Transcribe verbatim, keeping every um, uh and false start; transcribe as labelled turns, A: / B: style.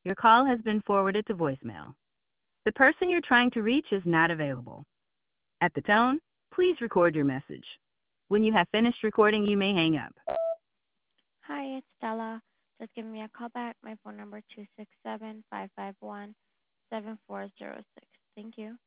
A: Your call has been forwarded to voicemail. The person you're trying to reach is not available. At the tone, please record your message. When you have finished recording, you may hang up.
B: Hi, it's Stella. Just give me a call back. My phone number two six seven, five five one, seven four zero six. Thank you.